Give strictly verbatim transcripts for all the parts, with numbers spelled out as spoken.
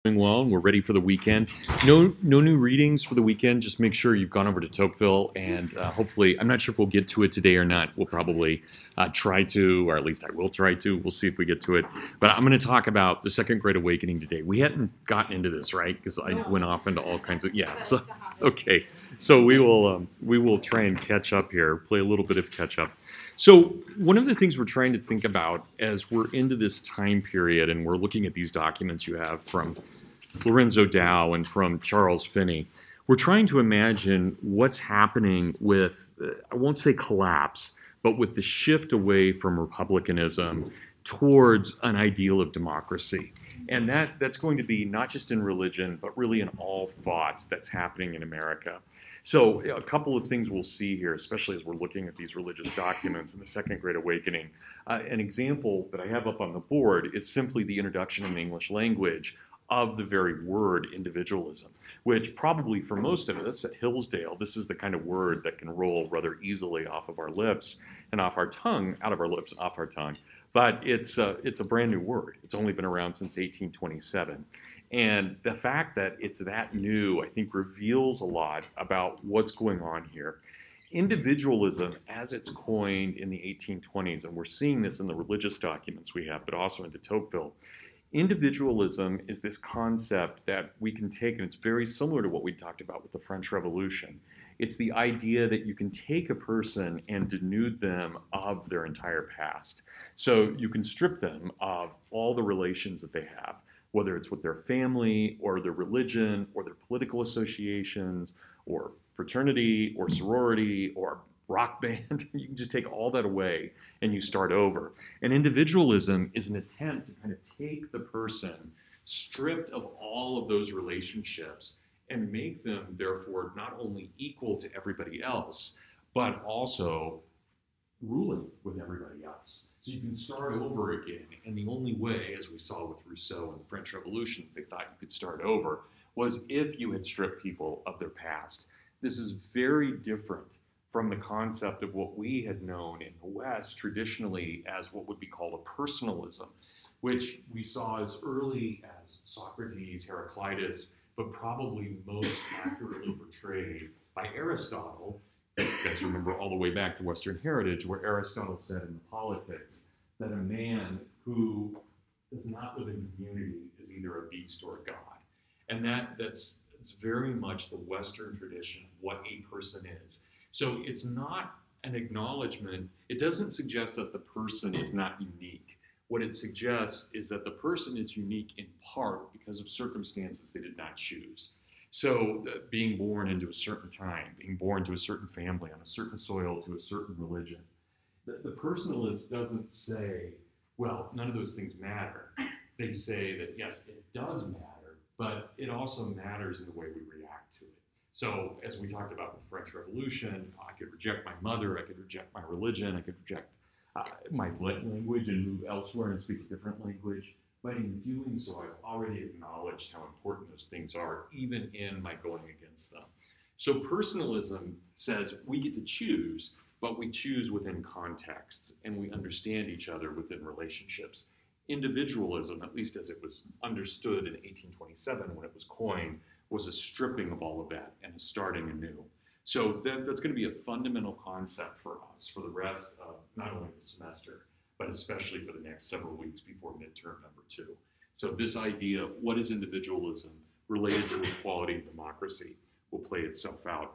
Doing well, and we're ready for the weekend. No, no new readings for the weekend. Just make sure you've gone over to Tocqueville, and uh, hopefully, I'm not sure if we'll get to it today or not. We'll probably uh, try to, or at least I will try to. We'll see if we get to it. But I'm going to talk about the Second Great Awakening today. We hadn't gotten into this, right? Because I went off into all kinds of yes. Yeah, so, okay, so we will um, we will try and catch up here. Play a little bit of catch up. So one of the things we're trying to think about as we're into this time period and we're looking at these documents you have from Lorenzo Dow and from Charles Finney, we're trying to imagine what's happening with, uh, I won't say collapse, but with the shift away from republicanism towards an ideal of democracy. And that, that's going to be not just in religion, but really in all thoughts that's happening in America. So a couple of things we'll see here, especially as we're looking at these religious documents in the Second Great Awakening. Uh, an example that I have up on the board is simply the introduction in the English language of the very word individualism, which probably for most of us at Hillsdale, this is the kind of word that can roll rather easily off of our lips and off our tongue, out of our lips, off our tongue. But it's a, it's a brand new word. It's only been around since eighteen twenty-seven. And the fact that it's that new, I think, reveals a lot about what's going on here. Individualism, as it's coined in the eighteen twenties, and we're seeing this in the religious documents we have, but also into Tocqueville, individualism is this concept that we can take, and it's very similar to what we talked about with the French Revolution. It's the idea that you can take a person and denude them of their entire past. So you can strip them of all the relations that they have, whether it's with their family or their religion or their political associations or fraternity or sorority or rock band. You can just take all that away and you start over. And individualism is an attempt to kind of take the person stripped of all of those relationships and make them, therefore, not only equal to everybody else, but also ruling with everybody else. So you can start over again. And the only way, as we saw with Rousseau in the French Revolution, if they thought you could start over, was if you had stripped people of their past. This is very different from the concept of what we had known in the West traditionally as what would be called a personalism, which we saw as early as Socrates, Heraclitus, but probably most accurately portrayed by Aristotle. You guys remember all the way back to Western heritage, where Aristotle said in the Politics that a man who does not live in community is either a beast or a god. And that that's, that's very much the Western tradition of what a person is. So it's not an acknowledgement. It doesn't suggest that the person is not unique. What it suggests is that the person is unique in part because of circumstances they did not choose. So uh, being born into a certain time, being born to a certain family, on a certain soil, to a certain religion. The, the personalist doesn't say, well, none of those things matter. They say that, yes, it does matter, but it also matters in the way we react to it. So as we talked about with the French Revolution, I could reject my mother, I could reject my religion, I could reject uh, my language and move elsewhere and speak a different language. But in doing so, I've already acknowledged how important those things are, even in my going against them. So personalism says we get to choose, but we choose within contexts, and we understand each other within relationships. Individualism, at least as it was understood in eighteen twenty-seven when it was coined, was a stripping of all of that and a starting anew. So that, that's going to be a fundamental concept for us for the rest of not only the semester, but especially for the next several weeks before midterm number two. So this idea of what is individualism related to equality and democracy will play itself out.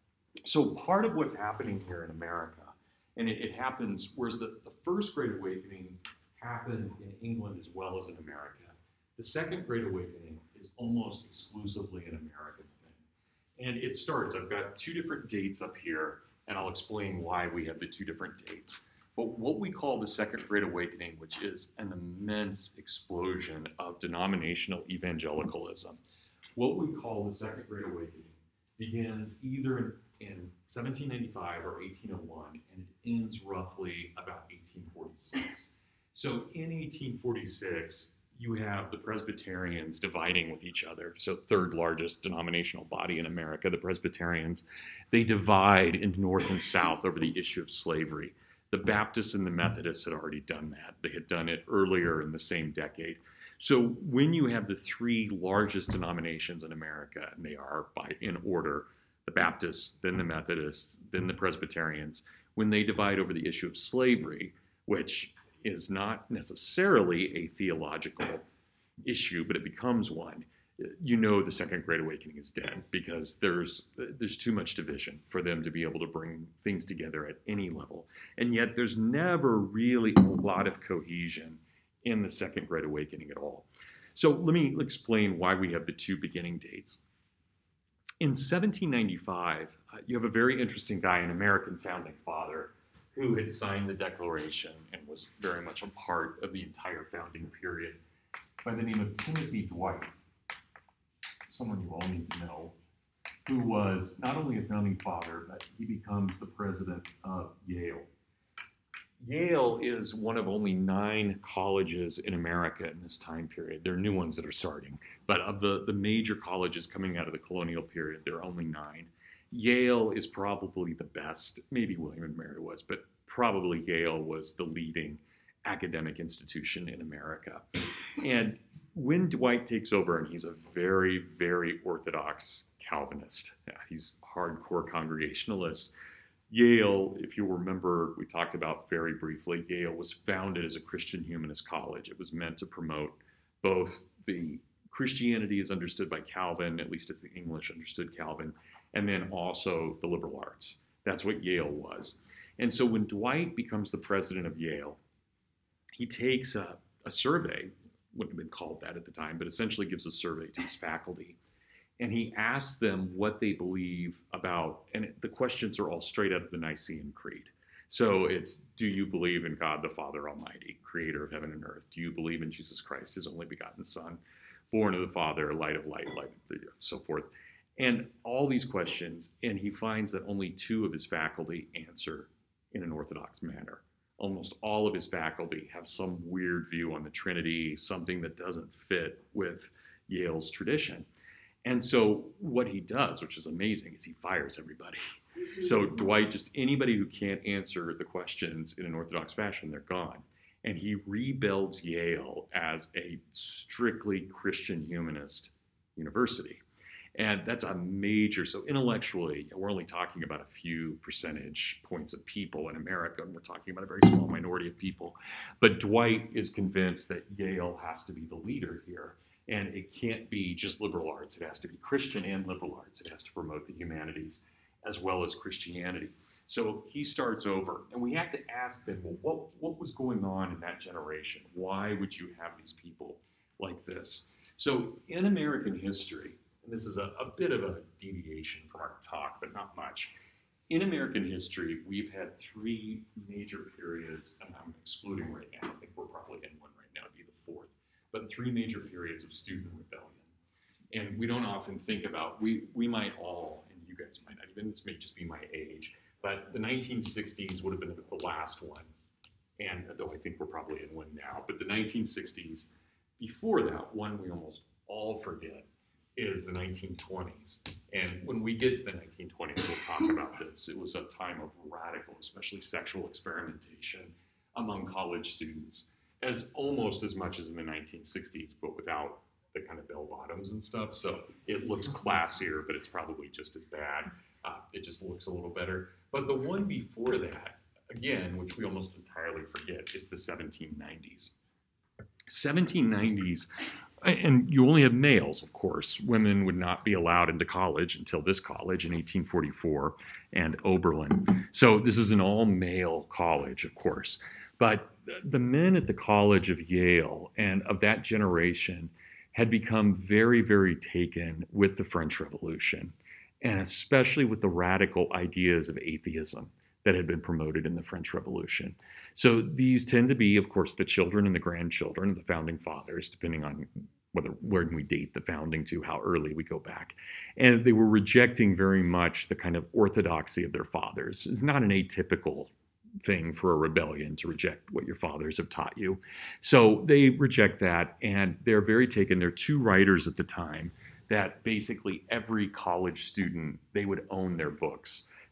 So part of what's happening here in America, and it, it happens, whereas the, the First Great Awakening happened in England as well as in America, the Second Great Awakening is almost exclusively an American thing. And it starts, I've got two different dates up here, and I'll explain why we have the two different dates. But what we call the Second Great Awakening, which is an immense explosion of denominational evangelicalism, what we call the Second Great Awakening begins either in, in seventeen ninety-five or eighteen oh one, and it ends roughly about eighteen forty-six. So in eighteen forty-six, you have the Presbyterians dividing with each other. So third largest denominational body in America, the Presbyterians, they divide into North and South over the issue of slavery. The Baptists and the Methodists had already done that. They had done it earlier in the same decade. So when you have the three largest denominations in America, and they are by in order, the Baptists, then the Methodists, then the Presbyterians, when they divide over the issue of slavery, which is not necessarily a theological issue, but it becomes one, you know the Second Great Awakening is dead, because there's there's too much division for them to be able to bring things together at any level. And yet there's never really a lot of cohesion in the Second Great Awakening at all. So let me explain why we have the two beginning dates. In seventeen ninety-five, uh, you have a very interesting guy, an American founding father, who had signed the Declaration and was very much a part of the entire founding period, by the name of Timothy Dwight, someone you all need to know, who was not only a founding father, but he becomes the president of Yale. Yale is one of only nine colleges in America in this time period. There are new ones that are starting, but of the, the major colleges coming out of the colonial period, there are only nine. Yale is probably the best, maybe William and Mary was, but probably Yale was the leading academic institution in America. And when Dwight takes over, and he's a very, very orthodox Calvinist, yeah, he's hardcore Congregationalist. Yale, if you remember, we talked about very briefly, Yale was founded as a Christian humanist college. It was meant to promote both the Christianity as understood by Calvin, at least as the English understood Calvin, and then also the liberal arts. That's what Yale was. And so when Dwight becomes the president of Yale, he takes a, a survey, wouldn't have been called that at the time, but essentially gives a survey to his faculty. And he asks them what they believe about, and it, the questions are all straight out of the Nicene Creed. So it's, do you believe in God the Father Almighty, creator of heaven and earth? Do you believe in Jesus Christ, his only begotten Son, born of the Father, light of light, light of the, so forth? And all these questions, and he finds that only two of his faculty answer in an orthodox manner. Almost all of his faculty have some weird view on the Trinity, something that doesn't fit with Yale's tradition. And so what he does, which is amazing, is he fires everybody. So Dwight, just anybody who can't answer the questions in an orthodox fashion, they're gone. And he rebuilds Yale as a strictly Christian humanist university. And that's a major, so intellectually, we're only talking about a few percentage points of people in America, and we're talking about a very small minority of people. But Dwight is convinced that Yale has to be the leader here. And it can't be just liberal arts. It has to be Christian and liberal arts. It has to promote the humanities as well as Christianity. So he starts over, and we have to ask them, well, what, what was going on in that generation? Why would you have these people like this? So in American history, and this is a, a bit of a deviation from our talk, but not much. In American history, we've had three major periods, and I'm excluding right now. I think we're probably in one right now, it'd be the fourth. But three major periods of student rebellion. And we don't often think about, we, we might all, and you guys might not even, this may just be my age, but the nineteen sixties would have been the last one. And though I think we're probably in one now, but the nineteen sixties, before that, one we almost all forget, is the nineteen twenties. And when we get to the nineteen twenties, we'll talk about this. It was a time of radical, especially sexual experimentation among college students, as almost as much as in the nineteen sixties, but without the kind of bell bottoms and stuff. So it looks classier, but it's probably just as bad. Uh, it just looks a little better. But the one before that, again, which we almost entirely forget, is the seventeen nineties. seventeen nineties, and you only have males, of course. Women would not be allowed into college until this college in eighteen forty-four and Oberlin. So this is an all-male college, of course. But the men at the College of Yale and of that generation had become very, very taken with the French Revolution, and especially with the radical ideas of atheism that had been promoted in the French Revolution. So these tend to be, of course, the children and the grandchildren of the founding fathers, depending on whether where we date the founding to, how early we go back. And they were rejecting very much the kind of orthodoxy of their fathers. It's not an atypical thing for a rebellion to reject what your fathers have taught you. So they reject that, and they're very taken. There are two writers at the time that basically every college student, they would own their books.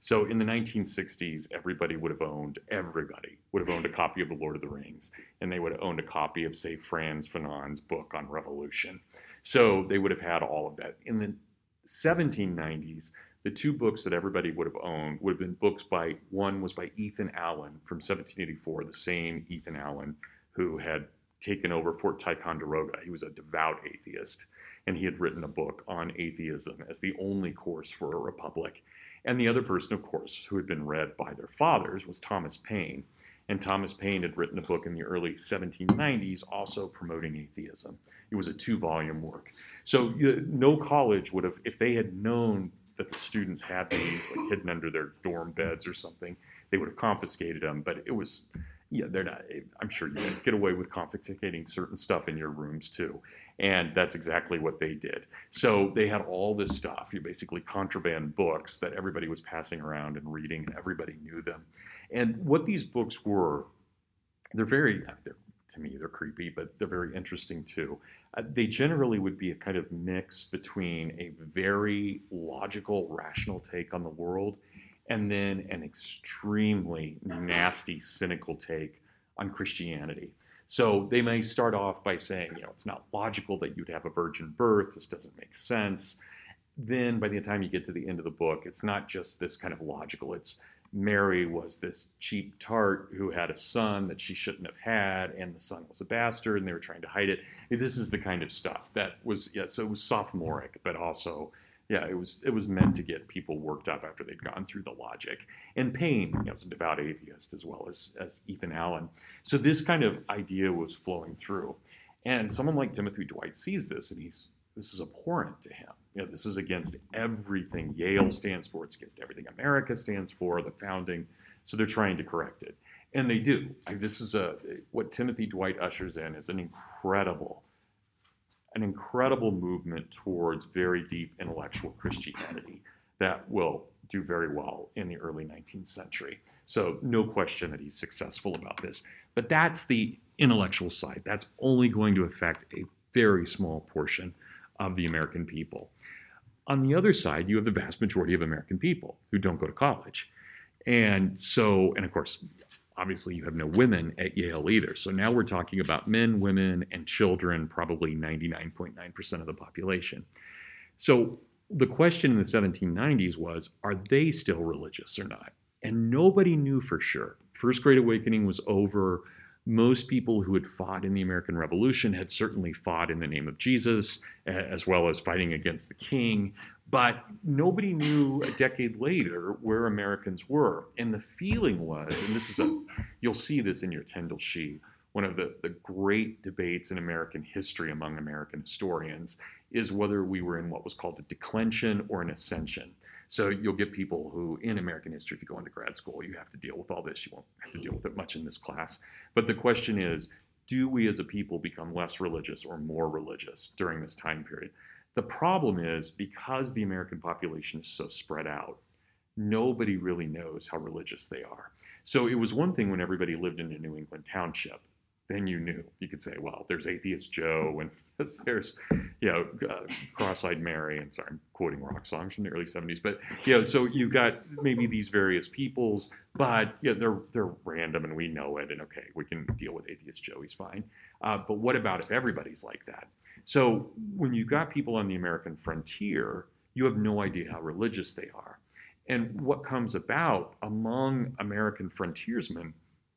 So in the nineteen sixties, everybody would have owned, everybody would have owned a copy of The Lord of the Rings, and they would have owned a copy of, say, Frantz Fanon's book on revolution. So they would have had all of that. In the seventeen nineties, the two books that everybody would have owned would have been books by, one was by Ethan Allen from seventeen eighty-four, the same Ethan Allen who had taken over Fort Ticonderoga. He was a devout atheist, and he had written a book on atheism as the only course for a republic. And the other person, of course, who had been read by their fathers was Thomas Paine. And Thomas Paine had written a book in the early seventeen nineties also promoting atheism. It was a two-volume work. So you, no college would have, if they had known that the students had these like hidden under their dorm beds or something, they would have confiscated them. But it was, yeah, they're not, I'm sure you guys get away with confiscating certain stuff in your rooms too. And that's exactly what they did. So they had all this stuff, you basically contraband books that everybody was passing around and reading, and everybody knew them. And what these books were, they're very, they're, to me, they're creepy, but they're very interesting too. Uh, they generally would be a kind of mix between a very logical, rational take on the world and then an extremely nasty, cynical take on Christianity. So they may start off by saying, you know, it's not logical that you'd have a virgin birth. This doesn't make sense. Then by the time you get to the end of the book, it's not just this kind of logical. It's Mary was this cheap tart who had a son that she shouldn't have had, and the son was a bastard, and they were trying to hide it. This is the kind of stuff that was, yeah, so it was sophomoric, but also, yeah, it was it was meant to get people worked up after they'd gone through the logic. And Paine, you know, was a devout atheist as well as, as Ethan Allen. So this kind of idea was flowing through. And someone like Timothy Dwight sees this, and he's this is abhorrent to him. You know, this is against everything Yale stands for. It's against everything America stands for, the founding. So they're trying to correct it. And they do. I, this is a what Timothy Dwight ushers in is an incredible an incredible movement towards very deep intellectual Christianity that will do very well in the early nineteenth century. So no question that he's successful about this. But that's the intellectual side. That's only going to affect a very small portion of the American people. On the other side, you have the vast majority of American people who don't go to college. And so, and of course, obviously you have no women at Yale either. So now we're talking about men, women, and children, probably ninety-nine point nine percent of the population. So the question in the seventeen nineties was, are they still religious or not? And nobody knew for sure. First Great Awakening was over. Most people who had fought in the American Revolution had certainly fought in the name of Jesus, as well as fighting against the king. But nobody knew a decade later where Americans were. And the feeling was, and this is a, you'll see this in your Tyndall sheet, one of the, the great debates in American history among American historians is whether we were in what was called a declension or an ascension. So you'll get people who, in American history, if you go into grad school, you have to deal with all this. You won't have to deal with it much in this class. But the question is, do we as a people become less religious or more religious during this time period? The problem is, because the American population is so spread out, nobody really knows how religious they are. So it was one thing when everybody lived in a New England township. Then you knew. You could say, well, there's Atheist Joe, and there's, you know, uh, Cross-Eyed Mary, and sorry, I'm quoting rock songs from the early seventies, but, you know, so you've got maybe these various peoples, but, you know, they're, they're random, and we know it, and okay, we can deal with Atheist Joe, he's fine. Uh, but what about if everybody's like that? So when you've got people on the American frontier, you have no idea how religious they are. And what comes about among American frontiersmen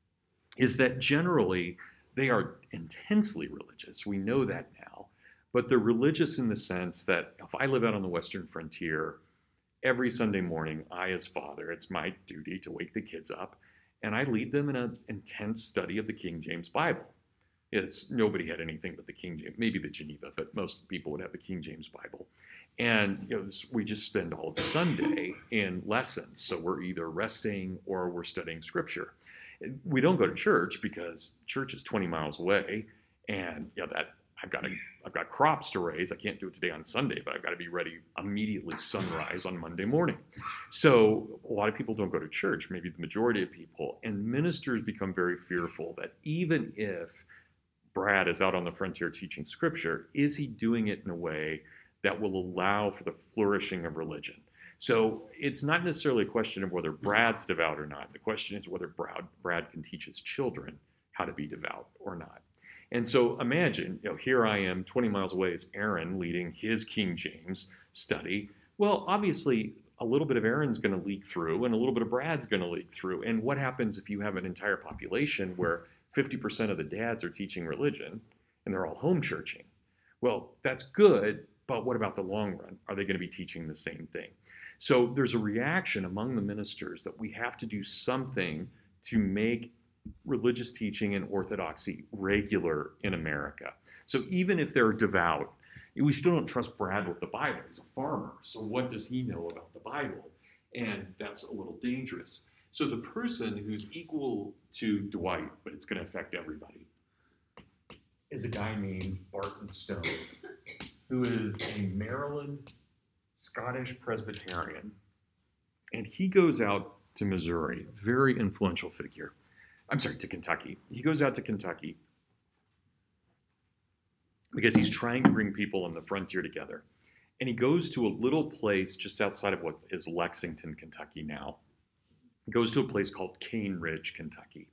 is that generally they are intensely religious. We know that now. But they're religious in the sense that if I live out on the Western frontier, every Sunday morning, I as father, it's my duty to wake the kids up, and I lead them in an intense study of the King James Bible. It's nobody had anything but the King James, maybe the Geneva, but most people would have the King James Bible. And you know, this, we just spend all of Sunday in lessons. So we're either resting or we're studying Scripture. We don't go to church because church is twenty miles away, and you know that I've got to, I've got crops to raise. I can't do it today on Sunday, but I've got to be ready immediately sunrise on Monday morning. So a lot of people don't go to church, maybe the majority of people, and ministers become very fearful that even if Brad is out on the frontier teaching Scripture, is he doing it in a way that will allow for the flourishing of religion? So it's not necessarily a question of whether Brad's devout or not. The question is whether Brad, Brad can teach his children how to be devout or not. And so imagine, you know, here I am twenty miles away is Aaron leading his King James study. Well, obviously, a little bit of Aaron's going to leak through and a little bit of Brad's going to leak through. And what happens if you have an entire population where fifty percent of the dads are teaching religion and they're all home churching? Well, that's good, but what about the long run? Are they going to be teaching the same thing? So there's a reaction among the ministers that we have to do something to make religious teaching and orthodoxy regular in America. So even if they're devout, we still don't trust Brad with the Bible. He's a farmer, so what does he know about the Bible? And that's a little dangerous. So the person who's equal to Dwight, but it's going to affect everybody, is a guy named Barton Stone, who is a Maryland Scottish Presbyterian. And he goes out to Missouri, very influential figure. I'm sorry, to Kentucky. He goes out to Kentucky because he's trying to bring people on the frontier together. And he goes to a little place just outside of what is Lexington, Kentucky now. He goes to a place called Cane Ridge, Kentucky.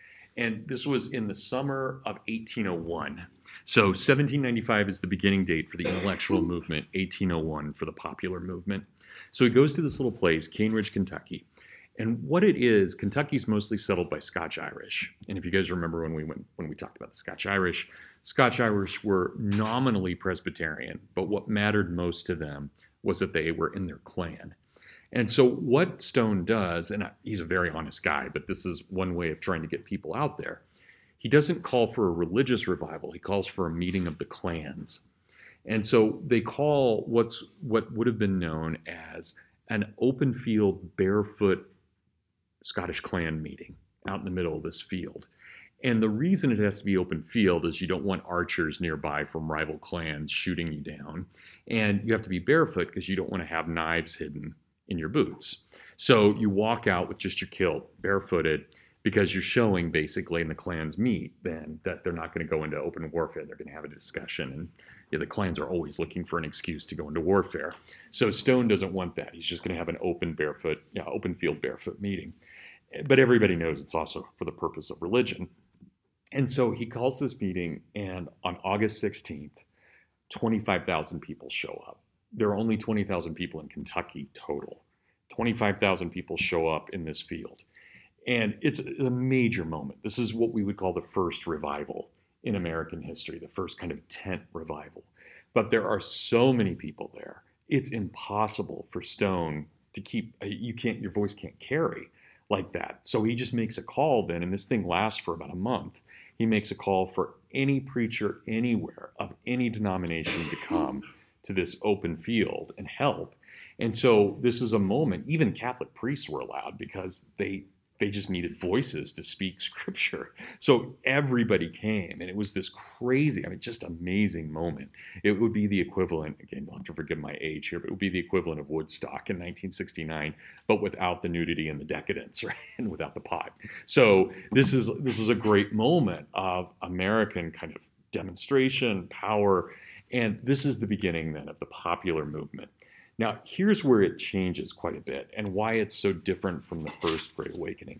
And this was in the summer of eighteen oh one. So seventeen ninety-five is the beginning date for the intellectual movement, eighteen oh one for the popular movement. So he goes to this little place, Cane Ridge, Kentucky. And what it is, Kentucky's mostly settled by Scotch-Irish. And if you guys remember when we went when we talked about the Scotch-Irish, Scotch-Irish were nominally Presbyterian, but what mattered most to them was that they were in their clan. And so what Stone does, and he's a very honest guy, but this is one way of trying to get people out there. He doesn't call for a religious revival. He calls for a meeting of the clans. And so they call what's what would have been known as an open field, barefoot Scottish clan meeting out in the middle of this field. And the reason it has to be open field is you don't want archers nearby from rival clans shooting you down. And you have to be barefoot because you don't want to have knives hidden in your boots. So you walk out with just your kilt, barefooted, because you're showing basically in the clans meet then that they're not going to go into open warfare. They're going to have a discussion. And yeah, the clans are always looking for an excuse to go into warfare. So Stone doesn't want that. He's just going to have an open barefoot, yeah, open field barefoot meeting. But everybody knows it's also for the purpose of religion. And so he calls this meeting, and on August sixteenth, twenty-five thousand people show up. There are only twenty thousand people in Kentucky total. twenty-five thousand people show up in this field. And it's a major moment. This is what we would call the first revival in American history, the first kind of tent revival. But there are so many people there. It's impossible for Stone to keep, you can't, your voice can't carry like that. So he just makes a call then, and this thing lasts for about a month. He makes a call for any preacher anywhere of any denomination to come to this open field and help. And so this is a moment, even Catholic priests were allowed because they they just needed voices to speak scripture. So everybody came, and it was this crazy, I mean, just amazing moment. It would be the equivalent, again, you'll have to forgive my age here, but it would be the equivalent of Woodstock in nineteen sixty-nine, but without the nudity and the decadence, right? And without the pot. So this is this is a great moment of American kind of demonstration, power, and this is the beginning then of the popular movement. Now, here's where it changes quite a bit and why it's so different from the first Great Awakening.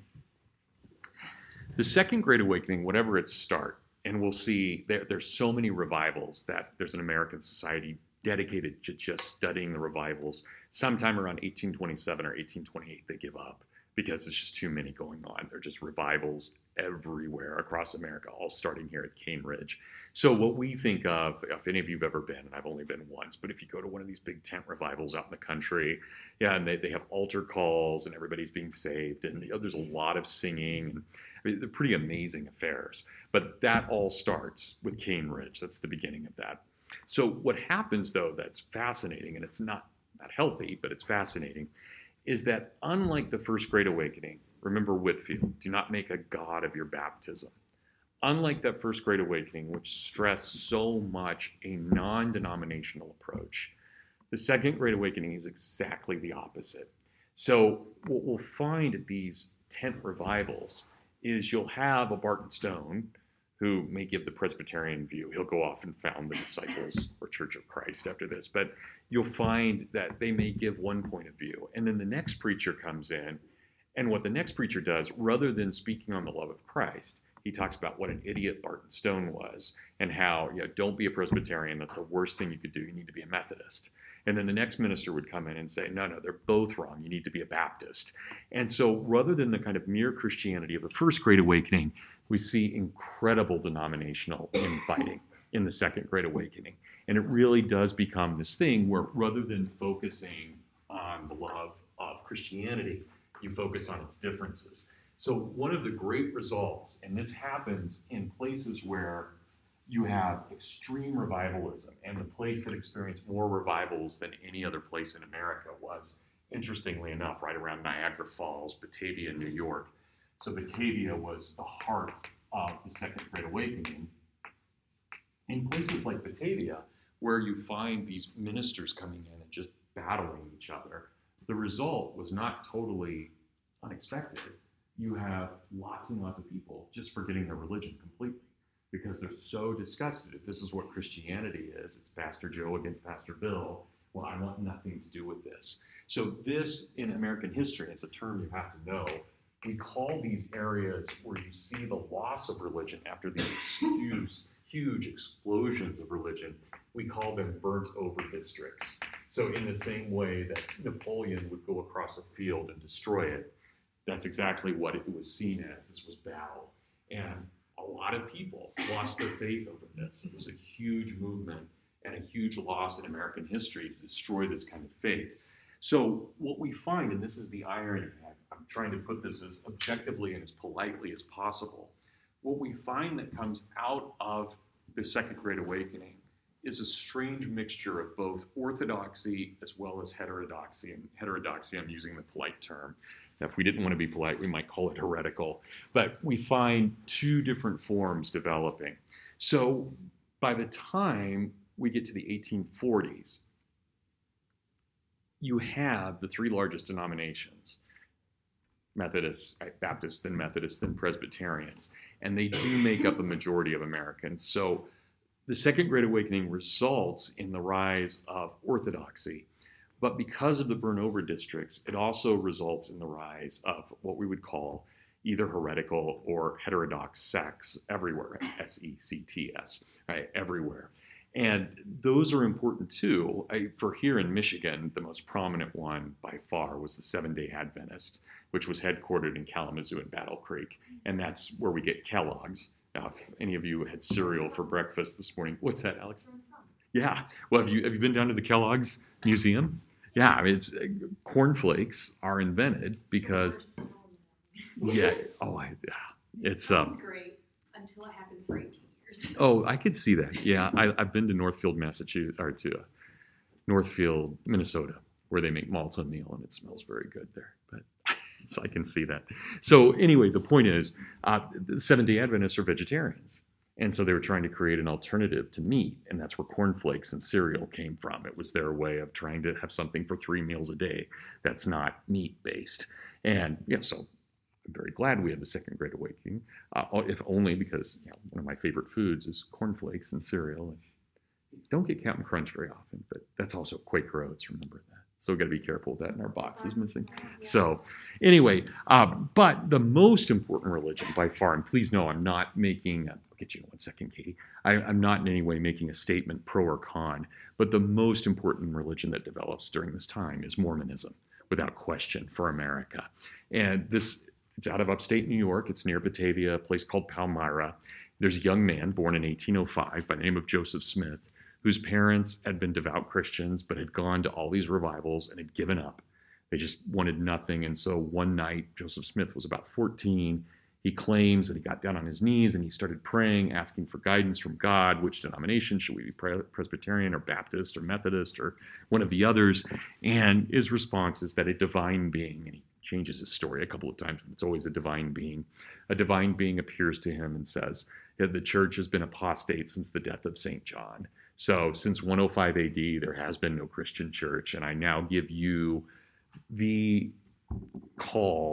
The second Great Awakening, whatever its start, and we'll see there, there's so many revivals that there's an American society dedicated to just studying the revivals. Sometime around eighteen twenty-seven or eighteen twenty-eight, they give up because it's just too many going on. They're just revivals everywhere across America, all starting here at Cane Ridge. So what we think of, if any of you have ever been, and I've only been once, but if you go to one of these big tent revivals out in the country, yeah, and they, they have altar calls and everybody's being saved, and you know, there's a lot of singing, and I mean, they're pretty amazing affairs. But that all starts with Cane Ridge. That's the beginning of that. So what happens, though, that's fascinating, and it's not, not healthy, but it's fascinating, is that unlike the First Great Awakening, remember Whitefield, do not make a god of your baptism. Unlike that First Great Awakening, which stressed so much a non-denominational approach, the Second Great Awakening is exactly the opposite. So what we'll find at these tent revivals is you'll have a Barton Stone who may give the Presbyterian view. He'll go off and found the Disciples or Church of Christ after this. But you'll find that they may give one point of view. And then the next preacher comes in, and what the next preacher does, rather than speaking on the love of Christ, he talks about what an idiot Barton Stone was and how, you know, don't be a Presbyterian. That's the worst thing you could do. You need to be a Methodist. And then the next minister would come in and say, no, no, they're both wrong. You need to be a Baptist. And so rather than the kind of mere Christianity of the First Great Awakening, we see incredible denominational infighting in the Second Great Awakening. And it really does become this thing where rather than focusing on the love of Christianity, you focus on its differences. So one of the great results, and this happens in places where you have extreme revivalism, and the place that experienced more revivals than any other place in America was, interestingly enough, right around Niagara Falls, Batavia, New York. So Batavia was the heart of the Second Great Awakening. In places like Batavia, where you find these ministers coming in and just battling each other, the result was not totally unexpected. You have lots and lots of people just forgetting their religion completely because they're so disgusted. If this is what Christianity is, it's Pastor Joe against Pastor Bill. Well, I want nothing to do with this. So this, in American history, it's a term you have to know. We call these areas where you see the loss of religion after these huge, huge explosions of religion, we call them burnt over districts. So in the same way that Napoleon would go across a field and destroy it, that's exactly what it was seen as. This was battle. And a lot of people lost their faith over this. It was a huge movement and a huge loss in American history to destroy this kind of faith. So what we find, and this is the irony, I'm trying to put this as objectively and as politely as possible, what we find that comes out of the Second Great Awakening is a strange mixture of both orthodoxy as well as heterodoxy. And heterodoxy, I'm using the polite term. Now, if we didn't want to be polite, we might call it heretical. But we find two different forms developing. So by the time we get to the eighteen forties, you have the three largest denominations, Methodists, Baptists, then Methodists, then Presbyterians. And they do make up a majority of Americans. So the Second Great Awakening results in the rise of orthodoxy. But because of the burn-over districts, it also results in the rise of what we would call either heretical or heterodox sects everywhere, S E C T S, right, everywhere. And those are important too. I, for here in Michigan, the most prominent one by far was the Seventh-day Adventist, which was headquartered in Kalamazoo and Battle Creek. And that's where we get Kellogg's. Now, if any of you had cereal for breakfast this morning, what's that, Alex? Yeah. Well, have you have you been down to the Kellogg's Museum? Yeah, I mean, it's, uh, cornflakes are invented because, yeah, oh, I, yeah, it's um. Sounds great until it happens for eighteen years. Oh, I could see that. Yeah, I, I've been to Northfield, Massachusetts, or to uh, Northfield, Minnesota, where they make malted meal, and it smells very good there. But so I can see that. So anyway, the point is, uh, the Seventh-day Adventists are vegetarians. And so they were trying to create an alternative to meat, and that's where cornflakes and cereal came from. It was their way of trying to have something for three meals a day that's not meat-based. And yeah, so I'm very glad we had the Second Great Awakening, uh, if only because, you know, one of my favorite foods is cornflakes and cereal. And don't get Captain Crunch very often, but that's also Quaker Oats, remember that. So we've got to be careful with that, and our box is missing. So anyway, uh, but the most important religion by far, and please know I'm not making, I'll get you in one second, Katie. I, I'm not in any way making a statement pro or con, but the most important religion that develops during this time is Mormonism, without question, for America. And this, it's out of upstate New York. It's near Batavia, a place called Palmyra. There's a young man born in eighteen oh five by the name of Joseph Smith, whose parents had been devout Christians, but had gone to all these revivals and had given up. They just wanted nothing. And so one night, Joseph Smith was about fourteen. He claims that he got down on his knees and he started praying, asking for guidance from God. Which denomination? Should we be Presbyterian or Baptist or Methodist or one of the others? And his response is that a divine being, and he changes his story a couple of times, but it's always a divine being. A divine being appears to him and says that the church has been apostate since the death of Saint John. So since one oh five A D, there has been no Christian church, and I now give you the call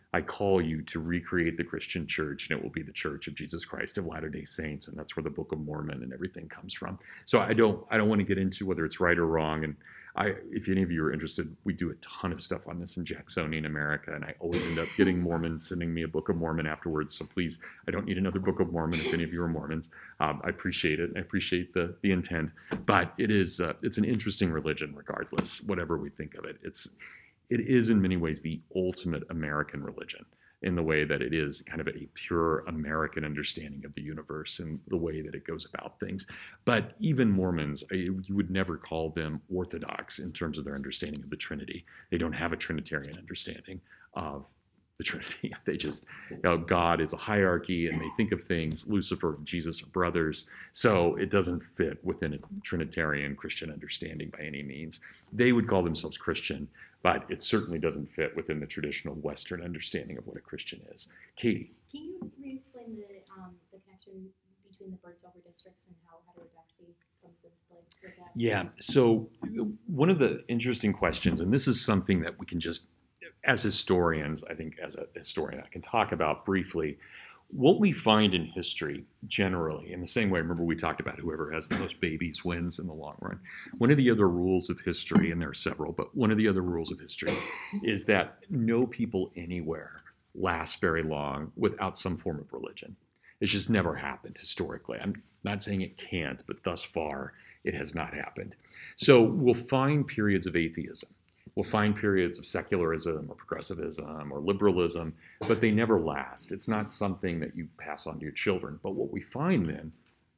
I call you to recreate the Christian church, and it will be the Church of Jesus Christ of Latter-day Saints, and that's where the Book of Mormon and everything comes from. So I don't I don't want to get into whether it's right or wrong. And I, if any of you are interested, we do a ton of stuff on this in Jacksonian America, and I always end up getting Mormons sending me a Book of Mormon afterwards. So please, I don't need another Book of Mormon if any of you are Mormons. Um, I appreciate it. I appreciate the the intent, but it is uh, it's an interesting religion, regardless, whatever we think of it. It's it is in many ways the ultimate American religion, in the way that it is kind of a pure American understanding of the universe and the way that it goes about things. But even Mormons, you would never call them orthodox in terms of their understanding of the Trinity. They don't have a Trinitarian understanding of the Trinity. They just, you know, God is a hierarchy, and they think of things, Lucifer and Jesus are brothers. So it doesn't fit within a Trinitarian Christian understanding by any means. They would call themselves Christian, but it certainly doesn't fit within the traditional Western understanding of what a Christian is. Katie. Can you re-explain the um, the connection between the birth-over districts and how heterodoxy comes into play with that? Yeah, so one of the interesting questions, and this is something that we can just, as historians, I think as a historian, I can talk about briefly. What we find in history generally, in the same way, remember we talked about whoever has the most babies wins in the long run. One of the other rules of history, and there are several, but one of the other rules of history is that no people anywhere last very long without some form of religion. It's just never happened historically. I'm not saying it can't, but thus far it has not happened. So we'll find periods of atheism. We'll find periods of secularism or progressivism or liberalism, but they never last. It's not something that you pass on to your children. But what we find then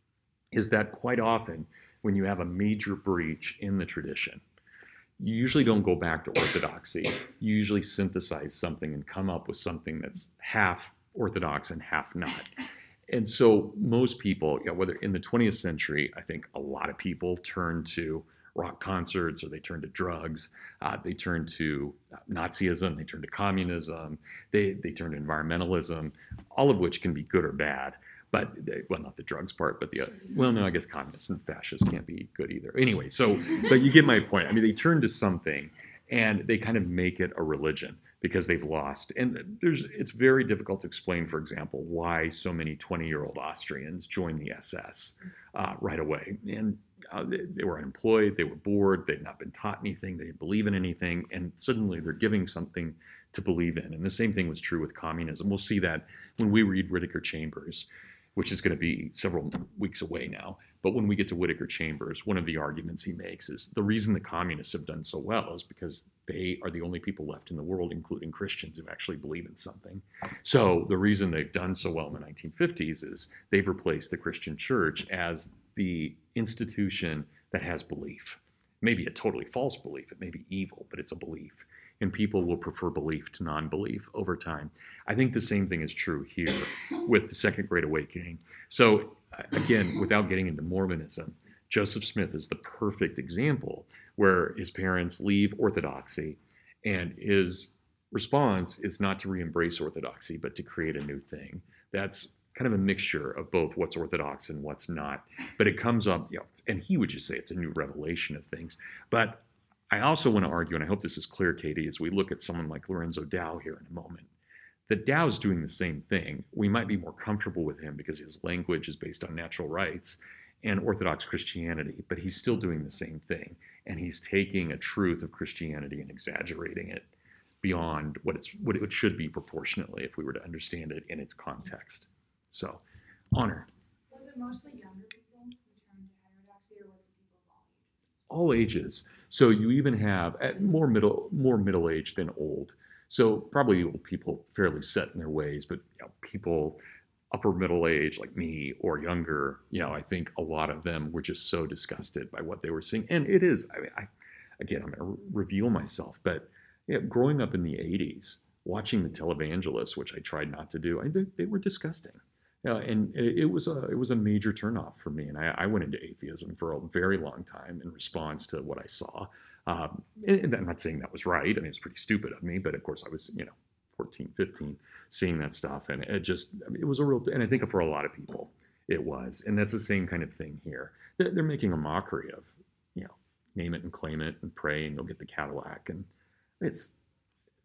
is that quite often when you have a major breach in the tradition, you usually don't go back to orthodoxy. You usually synthesize something and come up with something that's half orthodox and half not. And so most people, you know, whether in the twentieth century, I think a lot of people turn to rock concerts, or they turn to drugs, uh, they turn to Nazism, they turn to communism, they, they turn to environmentalism, all of which can be good or bad. But, they, well, not the drugs part, but the, well, no, I guess communists and fascists can't be good either. Anyway, so, but you get my point. I mean, they turn to something and they kind of make it a religion because they've lost. And there's, it's very difficult to explain, for example, why so many twenty-year-old Austrians joined the S S uh, right away. And uh, they, they were unemployed, they were bored, they'd not been taught anything, they didn't believe in anything, and suddenly they're giving something to believe in. And the same thing was true with communism. We'll see that when we read Whittaker Chambers, which is going to be several weeks away now. But when we get to Whittaker Chambers, one of the arguments he makes is the reason the communists have done so well is because they are the only people left in the world, including Christians, who actually believe in something. So the reason they've done so well in the nineteen fifties is they've replaced the Christian church as the institution that has belief. Maybe a totally false belief. It may be evil, but it's a belief. And people will prefer belief to non-belief over time. I think the same thing is true here with the Second Great Awakening. So again, without getting into Mormonism, Joseph Smith is the perfect example where his parents leave orthodoxy, and his response is not to re-embrace orthodoxy, but to create a new thing. That's kind of a mixture of both what's orthodox and what's not. But it comes up, you know, and he would just say it's a new revelation of things. But I also want to argue, and I hope this is clear, Katie, as we look at someone like Lorenzo Dow here in a moment, that Dow's doing the same thing. We might be more comfortable with him because his language is based on natural rights and Orthodox Christianity, but he's still doing the same thing. And he's taking a truth of Christianity and exaggerating it beyond what it's what it should be proportionately if we were to understand it in its context. So, Honor. Was it mostly younger people who turned to heterodoxy, or was it people of All all ages? ages. So you even have at more middle more middle age than old. So probably old people fairly set in their ways, but you know, people upper middle age like me or younger, you know, I think a lot of them were just so disgusted by what they were seeing. And it is, I mean, I, again, I'm going to reveal myself, but you know, growing up in the eighties, watching the televangelists, which I tried not to do, I, they, they were disgusting. You know, and it, it was a it was a major turnoff for me, and I, I went into atheism for a very long time in response to what I saw. Um, and I'm not saying that was right. I mean, it was pretty stupid of me, but of course I was, you know, fourteen, fifteen, seeing that stuff, and it just, I mean, it was a real, and I think for a lot of people it was, and that's the same kind of thing here. They're, they're making a mockery of, you know, name it and claim it and pray and you'll get the Cadillac, and it's,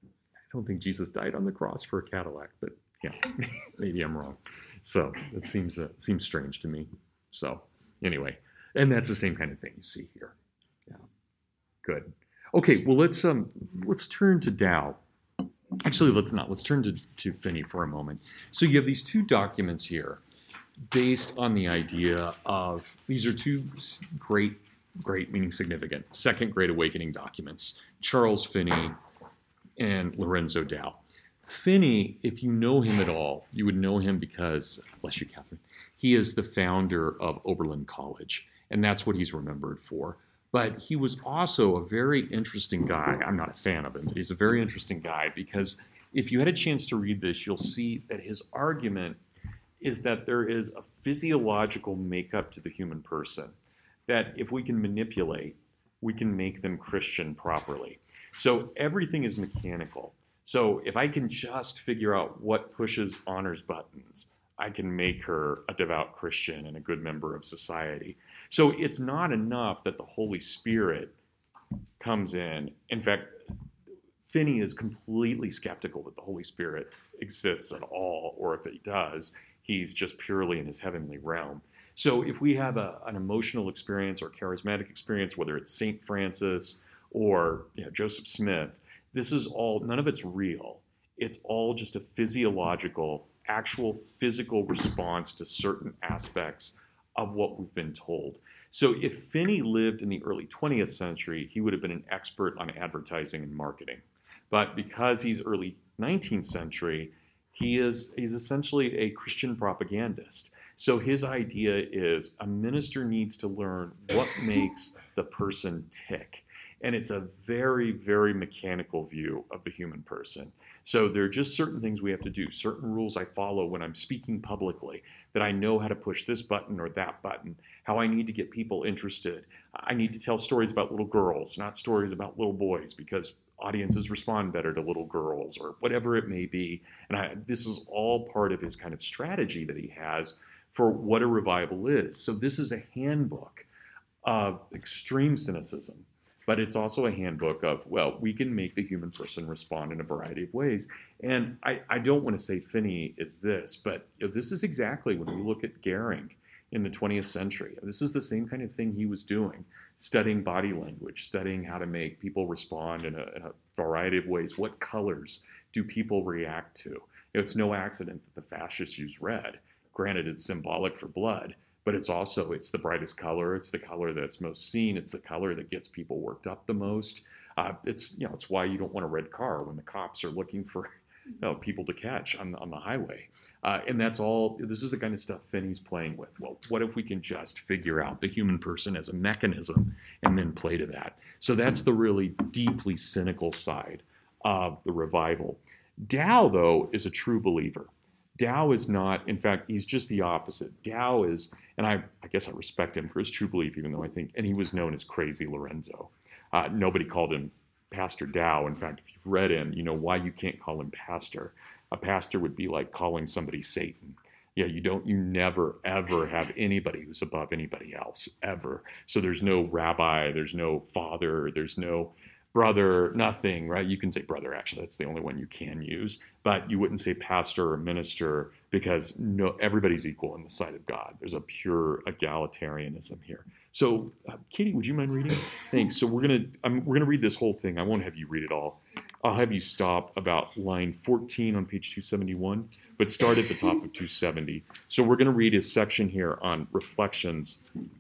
don't think Jesus died on the cross for a Cadillac, but yeah, maybe I'm wrong. So it seems uh, seems strange to me. So anyway, and that's the same kind of thing you see here. Yeah, good. Okay, well let's um let's turn to Tao. Actually, let's not. Let's turn to, to Finney for a moment. So you have these two documents here based on the idea of, these are two great, great, meaning significant, Second Great Awakening documents, Charles Finney and Lorenzo Tao. Finney, if you know him at all, you would know him because, bless you, Catherine, he is the founder of Oberlin College, and that's what he's remembered for. But he was also a very interesting guy. I'm not a fan of him, but he's a very interesting guy because if you had a chance to read this, you'll see that his argument is that there is a physiological makeup to the human person, that if we can manipulate, we can make them Christian properly. So everything is mechanical. So if I can just figure out what pushes Honor's buttons, I can make her a devout Christian and a good member of society. So it's not enough that the Holy Spirit comes in. In fact, Finney is completely skeptical that the Holy Spirit exists at all, or if he does, he's just purely in his heavenly realm. So if we have a, an emotional experience or charismatic experience, whether it's Saint Francis or you know, Joseph Smith, this is all, none of it's real. It's all just a physiological, actual physical response to certain aspects of what we've been told. So if Finney lived in the early twentieth century, he would have been an expert on advertising and marketing. But because he's early nineteenth century, he is he's essentially a Christian propagandist. So his idea is a minister needs to learn what makes the person tick. And it's a very, very mechanical view of the human person. So there are just certain things we have to do, certain rules I follow when I'm speaking publicly, that I know how to push this button or that button, how I need to get people interested. I need to tell stories about little girls, not stories about little boys, because audiences respond better to little girls or whatever it may be. And I, this is all part of his kind of strategy that he has for what a revival is. So this is a handbook of extreme cynicism. But it's also a handbook of, well, we can make the human person respond in a variety of ways. And I, I don't want to say Finney is this, but you know, this is exactly when we look at Goering in the twentieth century. This is the same kind of thing he was doing, studying body language, studying how to make people respond in a, in a variety of ways. What colors do people react to? You know, it's no accident that the fascists use red. Granted, it's symbolic for blood. But it's also, it's the brightest color. It's the color that's most seen. It's the color that gets people worked up the most. Uh, it's, you know, it's why you don't want a red car when the cops are looking for you know, people to catch on the, on the highway. Uh, and that's all, this is the kind of stuff Finney's playing with. Well, what if we can just figure out the human person as a mechanism and then play to that? So that's the really deeply cynical side of the revival. Tao, though, is a true believer. Tao is not, in fact, he's just the opposite. Tao is, and I, I guess I respect him for his true belief, even though I think, and he was known as Crazy Lorenzo. Uh, nobody called him Pastor Tao. In fact, if you've read him, you know why you can't call him pastor. A pastor would be like calling somebody Satan. Yeah, you don't, you never, ever have anybody who's above anybody else, ever. So there's no rabbi, there's no father, there's no brother, nothing, right? You can say brother, actually, that's the only one you can use, but you wouldn't say pastor or minister because no, everybody's equal in the sight of God. There's a pure egalitarianism here. So, uh, Katie, would you mind reading? Thanks. So we're gonna I'm, we're gonna read this whole thing. I won't have you read it all. I'll have you stop about line fourteen on page two seventy-one, but start at the top of two seventy. So we're gonna read a section here on reflections.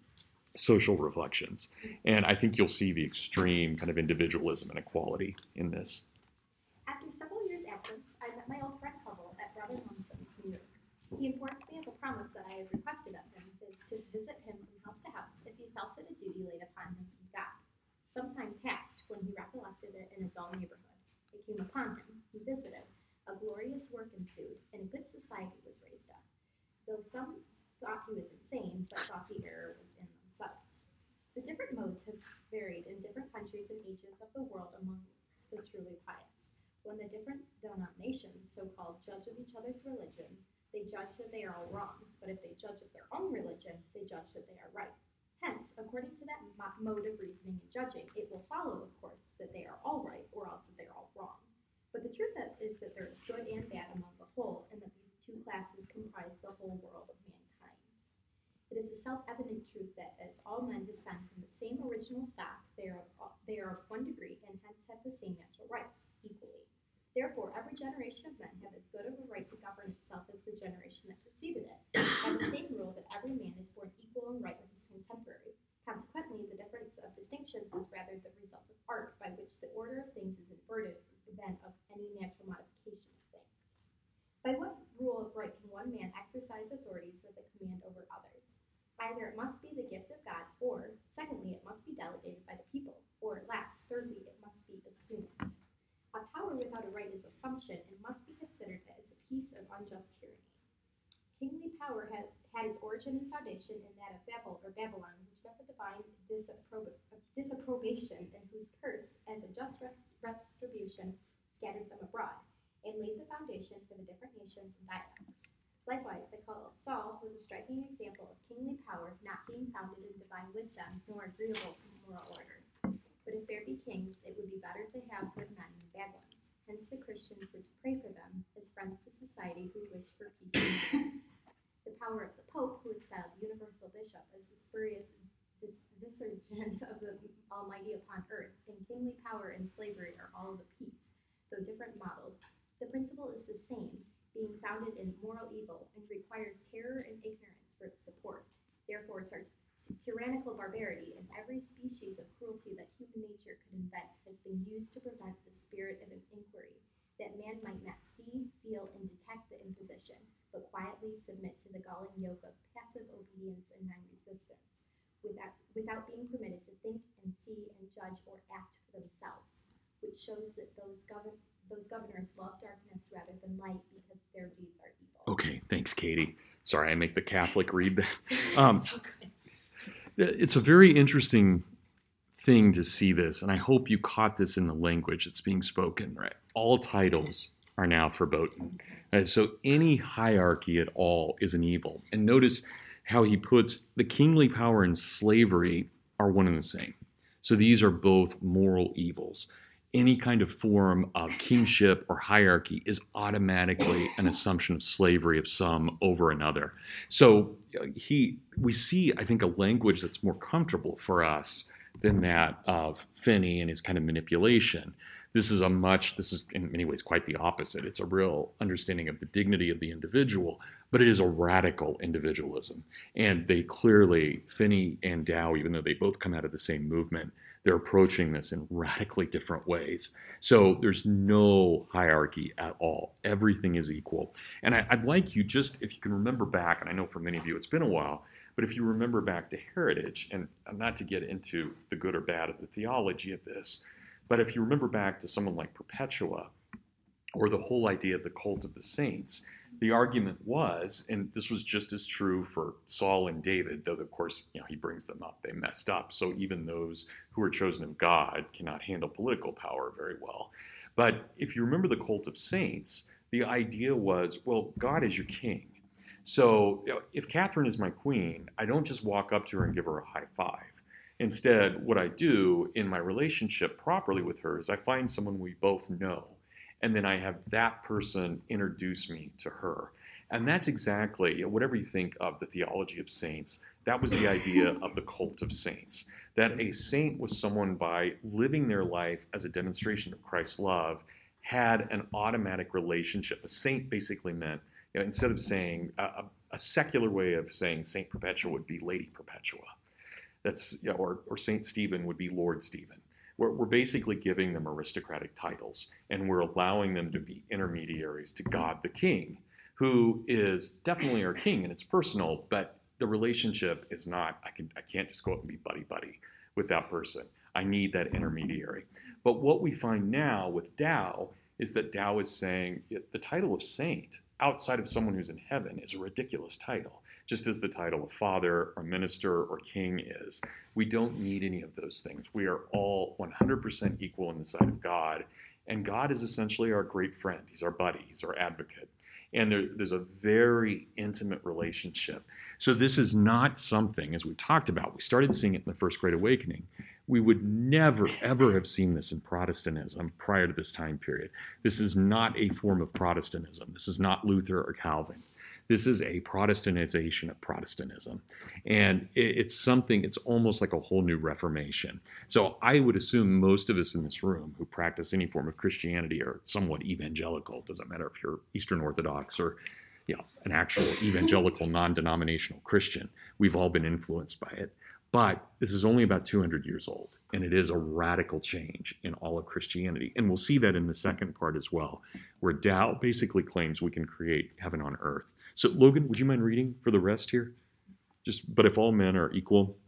Social reflections. And I think you'll see the extreme kind of individualism and equality in this. After several years' absence, I met my old friend Hubble at Brother Munson's, New York. He informed me of a promise that I had requested of him, is to visit him from house to house if he felt it a duty laid upon him from God. Some time passed when he recollected it in a dull neighborhood. It came upon him, he visited, a glorious work ensued, and a good society was raised up. Though some thought he was insane, but thought the error was in themselves. The different modes have varied in different countries and ages of the world amongst the truly pious. When the different denominations, so-called, judge of each other's religion, they judge that they are all wrong, but if they judge of their own religion, they judge that they are right. Hence, according to that mo- mode of reasoning and judging, it will follow, of course, that they are all right, or else that they are all wrong. But the truth is that there is good and bad among the whole, and that these two classes comprise the whole world of mankind. It is a self-evident truth that as all men descend from the same original stock, they are, they are of one degree and hence have the same natural rights, equally. Therefore, every generation of men have as good of a right to govern itself as the generation that preceded it, by the same rule that every man is born equal in right with his contemporary. Consequently, the difference of distinctions is rather the result of art, by which the order of things is inverted, than of any natural modification of things. By what rule of right can one man exercise authorities with a command over others? Either it must be the gift of God, or, secondly, it must be delegated by the people, or, last, thirdly, it must be assumed. A power without a right is assumption, and must be considered as a piece of unjust tyranny. Kingly power had, had its origin and foundation in that of Babel or Babylon, which met the divine disapprob- disapprobation, and whose curse, as a just rest- retribution, scattered them abroad, and laid the foundation for the different nations and dialects. Likewise, the call of Saul was a striking example of kingly power not being founded in divine wisdom, nor agreeable to moral order. But if there be kings, it would be better to have good men than bad ones. Hence the Christians were to pray for them, as friends to society who wish for peace and respect. The power of the Pope, who is styled universal bishop, is the spurious vicegerent of the Almighty upon earth, and kingly power and slavery are all of a piece, though different modeled. The principle is the same, being founded in moral evil, and requires terror and ignorance for its support. Therefore, tar- tyrannical barbarity and every species of cruelty that human nature could invent has been used to prevent the spirit of an inquiry, that man might not see, feel, and detect the imposition, but quietly submit to the galling yoke of passive obedience and non-resistance, without, without being permitted to think and see and judge or act for themselves, which shows that those, govern- those governors love darkness rather than light because their deeds are evil. Okay, thanks, Katie. Sorry, I make the Catholic read that. Um, so good. It's a very interesting thing to see this, and I hope you caught this in the language that's being spoken, right? All titles are now verboten. Uh, so any hierarchy at all is an evil. And notice how he puts the kingly power and slavery are one and the same. So these are both moral evils. Any kind of form of kingship or hierarchy is automatically an assumption of slavery of some over another. So he, we see, I think, a language that's more comfortable for us than that of Finney and his kind of manipulation. This is a much, this is in many ways quite the opposite. It's a real understanding of the dignity of the individual, but it is a radical individualism. And they clearly, Finney and Dow, even though they both come out of the same movement, they're approaching this in radically different ways. So there's no hierarchy at all. Everything is equal. And I, I'd like you just, if you can remember back, and I know for many of you it's been a while, but if you remember back to Heritage, and not to get into the good or bad of the theology of this, but if you remember back to someone like Perpetua, or the whole idea of the cult of the saints, the argument was, and this was just as true for Saul and David, though of course, you know, he brings them up, they messed up. So even those who are chosen of God cannot handle political power very well. But if you remember the cult of saints, the idea was, well, God is your king. So you know, if Catherine is my queen, I don't just walk up to her and give her a high five. Instead, what I do in my relationship properly with her is I find someone we both know, and then I have that person introduce me to her. And that's exactly, whatever you think of the theology of saints, that was the idea of the cult of saints. That a saint was someone, by living their life as a demonstration of Christ's love, had an automatic relationship. A saint basically meant, you know, instead of saying, a, a secular way of saying Saint Perpetua would be Lady Perpetua. That's, you know, or, or Saint Stephen would be Lord Stephen. We're, we're basically giving them aristocratic titles, and we're allowing them to be intermediaries to God the King, who is definitely our king, and it's personal, but the relationship is not, I, can, I can't just go up and be buddy-buddy with that person. I need that intermediary. But what we find now with Dow is that Dow is saying the title of saint, outside of someone who's in heaven, is a ridiculous title, just as the title of father or minister or king is. We don't need any of those things. We are all one hundred percent equal in the sight of God, and God is essentially our great friend. He's our buddy. He's our advocate. And there, there's a very intimate relationship. So this is not something, as we talked about, we started seeing it in the First Great Awakening, We would never, ever have seen this in Protestantism prior to this time period. This is not a form of Protestantism. This is not Luther or Calvin. This is a Protestantization of Protestantism. And it's something, it's almost like a whole new Reformation. So I would assume most of us in this room who practice any form of Christianity are somewhat evangelical. It doesn't matter if you're Eastern Orthodox or, you know, an actual evangelical, non-denominational Christian. We've all been influenced by it. But this is only about two hundred years old, and it is a radical change in all of Christianity. And we'll see that in the second part as well, where Dow basically claims we can create heaven on earth. So, Logan, would you mind reading for the rest here? Just, but if all men are equal.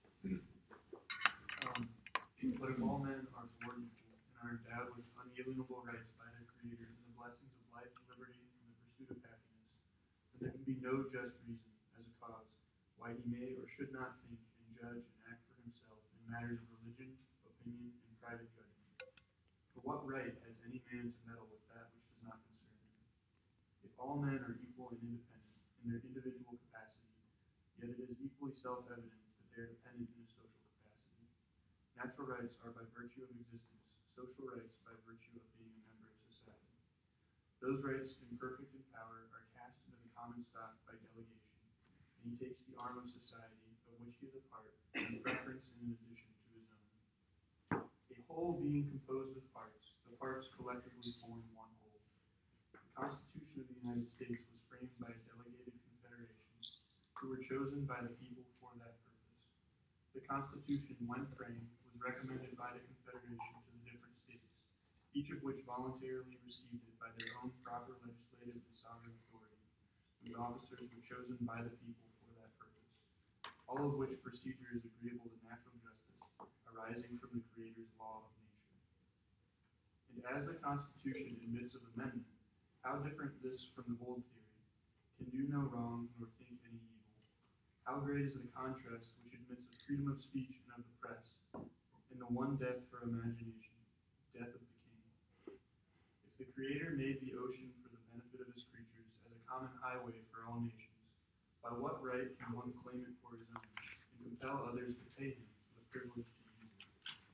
Um, but if all men are born equal and are endowed with unalienable rights by their Creator and the blessings of life, liberty, and the pursuit of happiness, then there can be no just reason as a cause why he may or should not think and judge and act for himself in matters of religion, opinion, and private judgment. For what right has any man to meddle with that which does not concern him? If all men are equal and independent in their individual capacity, yet it is equally self-evident that they are dependent in a social capacity. Natural rights are by virtue of existence, social rights by virtue of being a member of society. Those rights in perfect in power are cast into the common stock by delegation, and he takes the arm of society, of which he is a part, in preference and in addition to his own. A whole being composed of parts, the parts collectively form one whole. The Constitution of the United States was framed by delegated confederations, who were chosen by the people for that purpose. The Constitution, when framed, was recommended by the Confederation to the different states, each of which voluntarily received it by their own proper legislative and sovereign authority, whose officers were chosen by the people for that purpose, all of which procedure is agreeable to natural justice, arising from the Creator's law of nature. And as the Constitution admits of amendment, how different this from the old theory, can do no wrong nor think any evil. How great is the contrast which admits of freedom of speech and of the press, and the one death for imagination, death of the king. If the Creator made the ocean for the benefit of his creatures as a common highway for all nations, by what right can one claim it for his own, and compel others to pay him for the privilege to use it?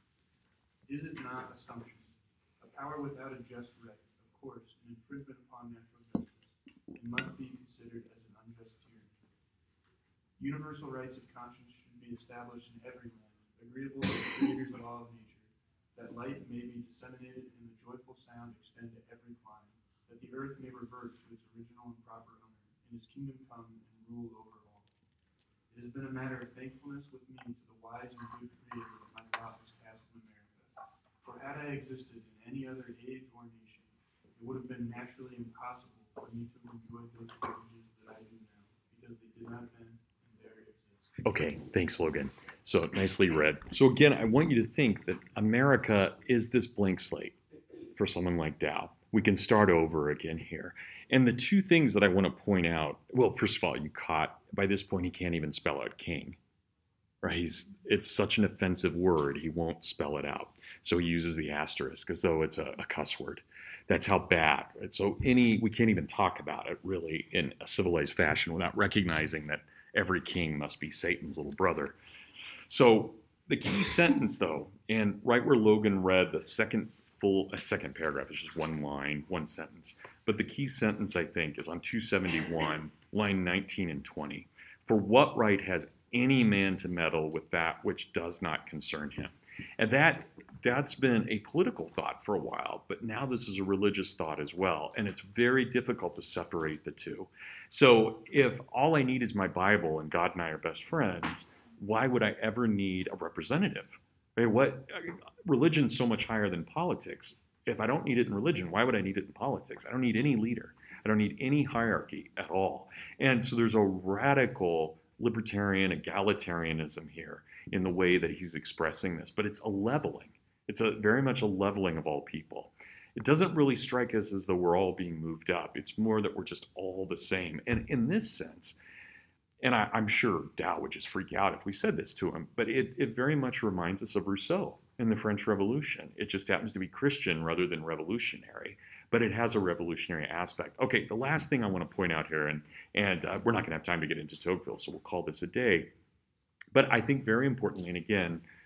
Is it not assumption, a power without a just right, of course, an infringement upon natural justice, and must be considered as an unjust tyranny? Universal rights of conscience should be established in every land, agreeable to the Creator's law of nature, that light may be disseminated and the joyful sound extend to every clime, that the earth may revert to its original and proper owner, and his kingdom come and rule over all. It has been a matter of thankfulness with me to the wise and good Creator that my lot was cast in America. For had I existed in any other age or nation, it would have been naturally impossible for me to enjoy those privileges that I do now, because they did not then and there exist. Okay, thanks, Logan. So nicely read. So again, I want you to think that America is this blank slate for someone like Dow. We can start over again here. And the two things that I want to point out, well, first of all, you caught, by this point, he can't even spell out king, right? He's, it's such an offensive word, he won't spell it out. So he uses the asterisk as though it's a, a cuss word. That's how bad. Right? So any, we can't even talk about it really in a civilized fashion without recognizing that every king must be Satan's little brother. So the key sentence, though, and right where Logan read the second full, a second paragraph, it's just one line, one sentence. But the key sentence, I think, is on two seventy-one, line nineteen and twenty. For what right has any man to meddle with that which does not concern him? And that, that's been a political thought for a while, but now this is a religious thought as well. And it's very difficult to separate the two. So if all I need is my Bible and God and I are best friends, why would I ever need a representative? Right? What religion's so much higher than politics. If I don't need it in religion, why would I need it in politics? I don't need any leader. I don't need any hierarchy at all. And so there's a radical libertarian egalitarianism here in the way that he's expressing this, but it's a leveling. It's a very much a leveling of all people. It doesn't really strike us as though we're all being moved up. It's more that we're just all the same. And in this sense, and I, I'm sure Dow would just freak out if we said this to him, but it, it very much reminds us of Rousseau in the French Revolution. It just happens to be Christian rather than revolutionary, but it has a revolutionary aspect. Okay, the last thing I want to point out here, and, and uh, we're not going to have time to get into Tocqueville, so we'll call this a day, but I think very importantly, and again,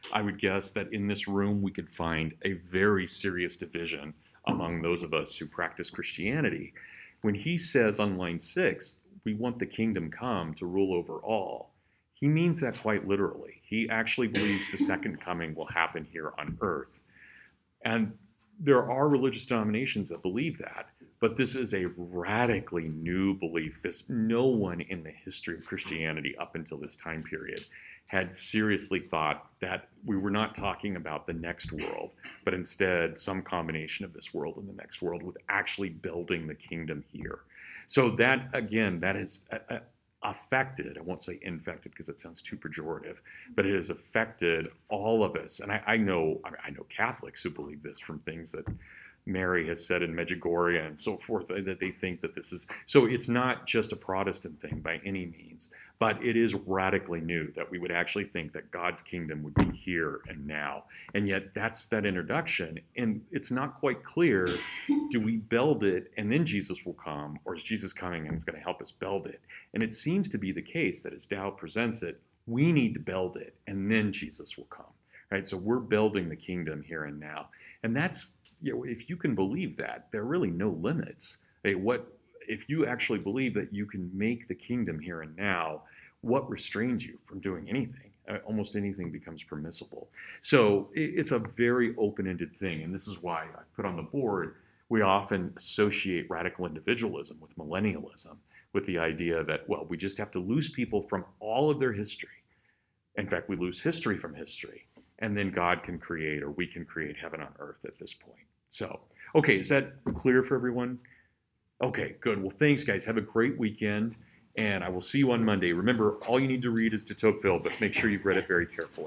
I would guess that in this room we could find a very serious division among those of us who practice Christianity. When he says on line six, we want the kingdom come to rule over all, he means that quite literally. He actually believes the second coming will happen here on earth. And there are religious denominations that believe that, but this is a radically new belief. This, no one in the history of Christianity up until this time period had seriously thought that we were not talking about the next world, but instead some combination of this world and the next world, with actually building the kingdom here. So that, again, that has uh, affected, I won't say infected because it sounds too pejorative, but it has affected all of us. And I, I know I know Catholics who believe this from things that Mary has said in Medjugorje and so forth, that they think that this is, so it's not just a Protestant thing by any means, but it is radically new that we would actually think that God's kingdom would be here and now. And yet that's that introduction. And it's not quite clear, do we build it and then Jesus will come, or is Jesus coming and is going to help us build it? And it seems to be the case that as Dow presents it, we need to build it and then Jesus will come, right? So we're building the kingdom here and now. And that's, you know, if you can believe that, there are really no limits. Hey, what if you actually believe that you can make the kingdom here and now? What restrains you from doing anything? Uh, almost anything becomes permissible. So it, it's a very open-ended thing, and this is why I put on the board. We often associate radical individualism with millennialism, with the idea that, well, we just have to lose people from all of their history. In fact, we lose history from history, and then God can create, or we can create heaven on earth at this point. So, okay, is that clear for everyone? Okay, good. Well, thanks, guys. Have a great weekend, and I will see you on Monday. Remember, all you need to read is de Tocqueville, but make sure you've read it very carefully.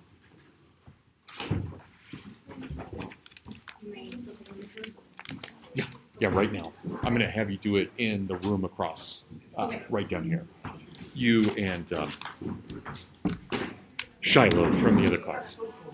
Yeah, yeah, right now. I'm going to have you do it in the room across, uh, right down here. You and um, Shiloh from the other class.